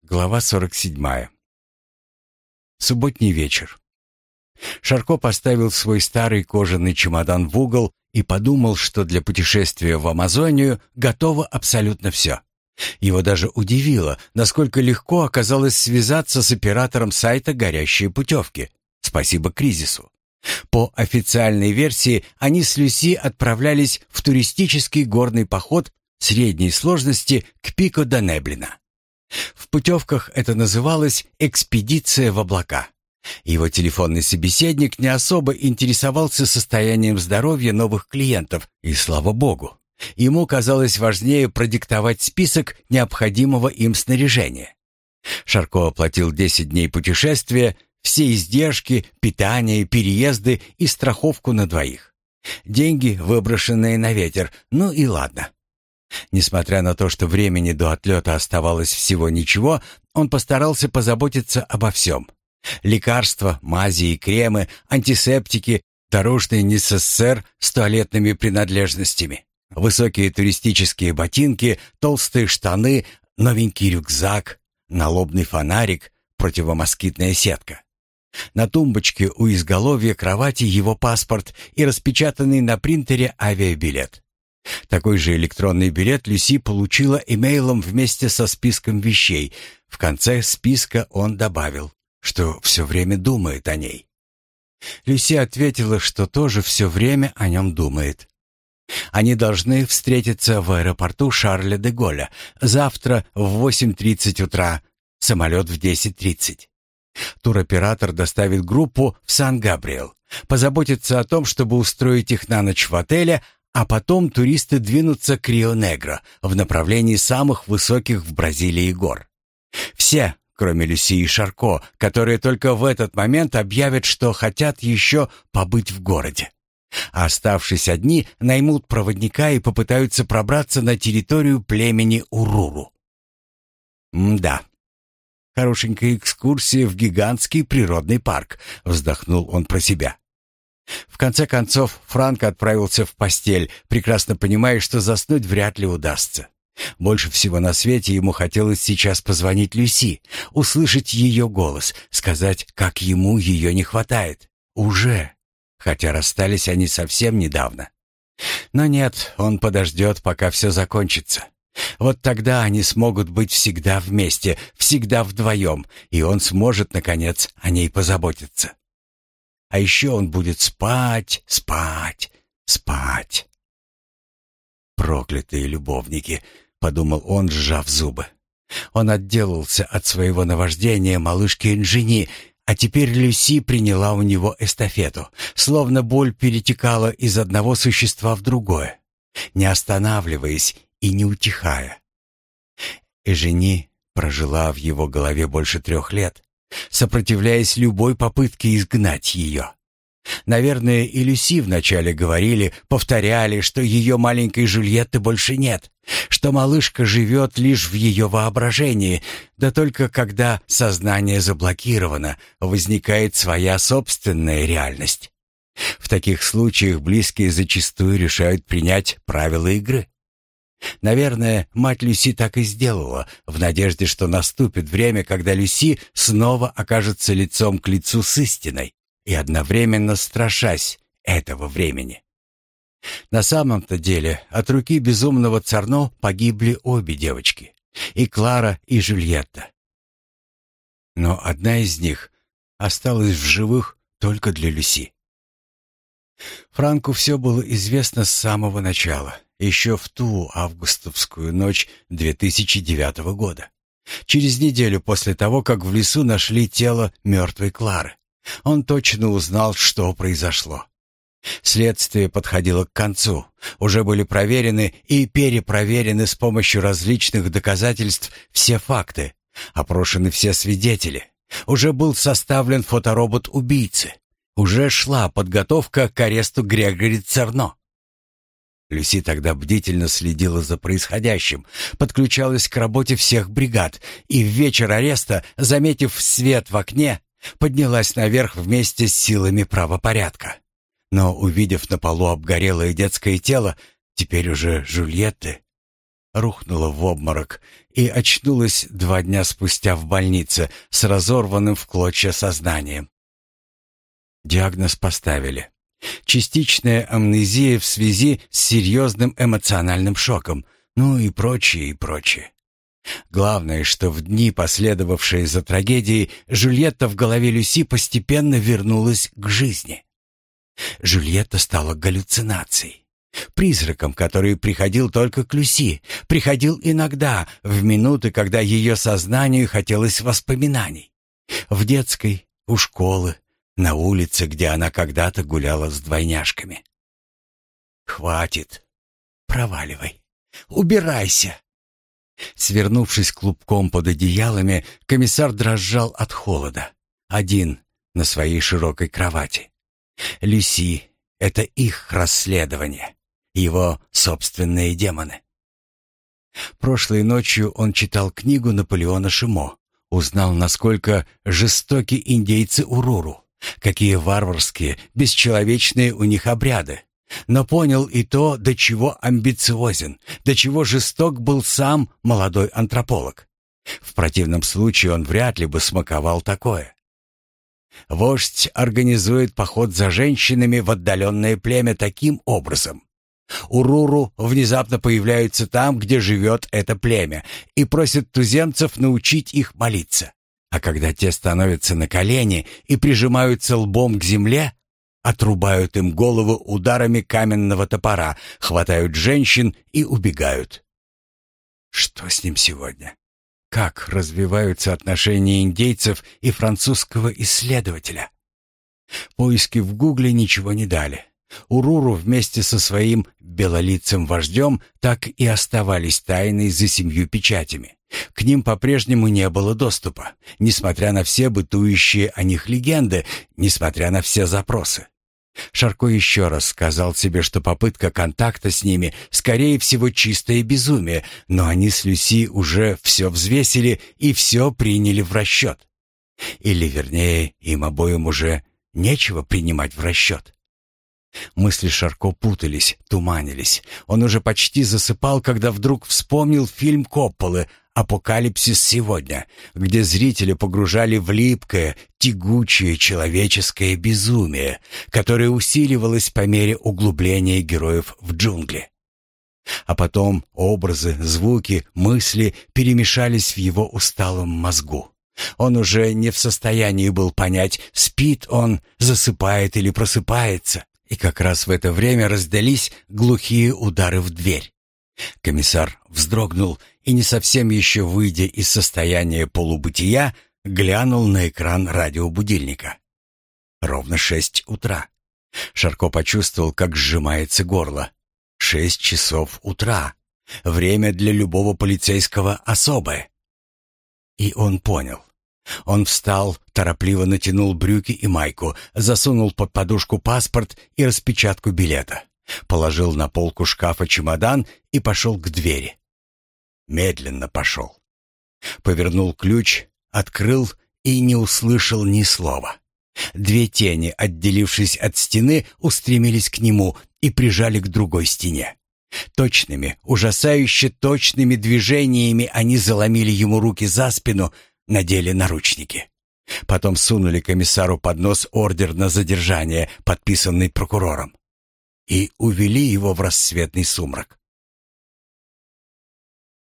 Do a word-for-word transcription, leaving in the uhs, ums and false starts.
Глава сорок седьмая. Субботний вечер. Шарко поставил свой старый кожаный чемодан в угол и подумал, что для путешествия в Амазонию готово абсолютно все. Его даже удивило, насколько легко оказалось связаться с оператором сайта «Горящие путевки». Спасибо кризису. По официальной версии, они с Люси отправлялись в туристический горный поход средней сложности к Пико-да-Неблино. В путевках это называлось «Экспедиция в облака». Его телефонный собеседник не особо интересовался состоянием здоровья новых клиентов, и слава богу. Ему казалось важнее продиктовать список необходимого им снаряжения. Шарко оплатил десять дней путешествия, все издержки, питание, переезды и страховку на двоих. Деньги, выброшенные на ветер, ну и ладно. Несмотря на то, что времени до отлета оставалось всего ничего, он постарался позаботиться обо всем. Лекарства, мази и кремы, антисептики, дорожный НССР с туалетными принадлежностями, высокие туристические ботинки, толстые штаны, новенький рюкзак, налобный фонарик, противомоскитная сетка. На тумбочке у изголовья кровати его паспорт и распечатанный на принтере авиабилет. Такой же электронный билет Люси получила имейлом вместе со списком вещей. В конце списка он добавил, что все время думает о ней. Люси ответила, что тоже все время о нем думает. Они должны встретиться в аэропорту Шарля де Голля завтра в восемь тридцать утра, самолет в десять тридцать. Туроператор доставит группу в Сан-Габриэл, позаботится о том, чтобы устроить их на ночь в отеле, а потом туристы двинутся к Рио-Негро в направлении самых высоких в Бразилии гор. Все, кроме Люси и Шарко, которые только в этот момент объявят, что хотят еще побыть в городе. А оставшись одни, наймут проводника и попытаются пробраться на территорию племени Уруру. «М-да, хорошенькая экскурсия в гигантский природный парк», — вздохнул он про себя. В конце концов, Франк отправился в постель, прекрасно понимая, что заснуть вряд ли удастся. Больше всего на свете ему хотелось сейчас позвонить Люси, услышать ее голос, сказать, как ему ее не хватает. Уже, хотя расстались они совсем недавно. Но нет, он подождет, пока все закончится. Вот тогда они смогут быть всегда вместе, всегда вдвоем, и он сможет, наконец, о ней позаботиться. А еще он будет спать, спать, спать. «Проклятые любовники», — подумал он, сжав зубы. Он отделался от своего наваждения малышки Энжени, а теперь Люси приняла у него эстафету, словно боль перетекала из одного существа в другое, не останавливаясь и не утихая. Энжени прожила в его голове больше трех лет, сопротивляясь любой попытке изгнать ее. Наверное, и Люси вначале говорили, повторяли, что ее маленькой Жюльетты больше нет, что малышка живет лишь в ее воображении, да только когда сознание заблокировано, возникает своя собственная реальность. В таких случаях близкие зачастую решают принять правила игры. Наверное, мать Люси так и сделала, в надежде, что наступит время, когда Люси снова окажется лицом к лицу с истиной, и одновременно страшась этого времени. На самом-то деле от руки безумного Царно погибли обе девочки, и Клара, и Жюльетта. Но одна из них осталась в живых только для Люси. Франку все было известно с самого начала, еще в ту августовскую ночь две тысячи девятого года. Через неделю после того, как в лесу нашли тело мертвой Клары, он точно узнал, что произошло. Следствие подходило к концу. Уже были проверены и перепроверены с помощью различных доказательств все факты, опрошены все свидетели. Уже был составлен фоторобот убийцы. Уже шла подготовка к аресту Грегори Царно. Люси тогда бдительно следила за происходящим, подключалась к работе всех бригад и в вечер ареста, заметив свет в окне, поднялась наверх вместе с силами правопорядка. Но, увидев на полу обгорелое детское тело, теперь уже Жюльетты, рухнула в обморок и очнулась два дня спустя в больнице с разорванным в клочья сознанием. Диагноз поставили. Частичная амнезия в связи с серьезным эмоциональным шоком, ну и прочее, и прочее. Главное, что в дни, последовавшие за трагедией, Жюльетта в голове Люси постепенно вернулась к жизни. Жюльетта стала галлюцинацией. Призраком, который приходил только к Люси, приходил иногда, в минуты, когда ее сознанию хотелось воспоминаний. В детской, у школы, на улице, где она когда-то гуляла с двойняшками. «Хватит. Проваливай. Убирайся!» Свернувшись клубком под одеялами, комиссар дрожал от холода. Один, на своей широкой кровати. Люси — это их расследование, его собственные демоны. Прошлой ночью он читал книгу Наполеона Шимо, узнал, насколько жестоки индейцы Уруру, какие варварские, бесчеловечные у них обряды. Но понял и то, до чего амбициозен, до чего жесток был сам молодой антрополог. В противном случае он вряд ли бы смаковал такое. Вождь организует поход за женщинами в отдаленное племя таким образом. Уруру внезапно появляются там, где живет это племя, и просят туземцев научить их молиться. А когда те становятся на колени и прижимаются лбом к земле, отрубают им голову ударами каменного топора, хватают женщин и убегают. Что с ним сегодня? Как развиваются отношения индейцев и французского исследователя? Поиски в Гугле ничего не дали. Уруру вместе со своим белолицым вождем так и оставались тайной за семью печатями. К ним по-прежнему не было доступа, несмотря на все бытующие о них легенды, несмотря на все запросы. Шарко еще раз сказал себе, что попытка контакта с ними, скорее всего, чистое безумие, но они с Люси уже все взвесили и все приняли в расчет. Или, вернее, им обоим уже нечего принимать в расчет. Мысли Шарко путались, туманились. Он уже почти засыпал, когда вдруг вспомнил фильм Копполы «Апокалипсис сегодня», где зрители погружали в липкое, тягучее человеческое безумие, которое усиливалось по мере углубления героев в джунгли. А потом образы, звуки, мысли перемешались в его усталом мозгу. Он уже не в состоянии был понять, спит он, засыпает или просыпается. И как раз в это время раздались глухие удары в дверь. Комиссар вздрогнул и, не совсем еще выйдя из состояния полубытия, глянул на экран радиобудильника. Ровно шесть утра. Шарко почувствовал, как сжимается горло. Шесть часов утра. Время для любого полицейского особое. И он понял. Он встал, торопливо натянул брюки и майку, засунул под подушку паспорт и распечатку билета, положил на полку шкафа чемодан и пошел к двери. Медленно пошел. Повернул ключ, открыл и не услышал ни слова. Две тени, отделившись от стены, устремились к нему и прижали к другой стене. Точными, ужасающе точными движениями они заломили ему руки за спину, надели наручники. Потом сунули комиссару под нос ордер на задержание, подписанный прокурором, и увели его в рассветный сумрак.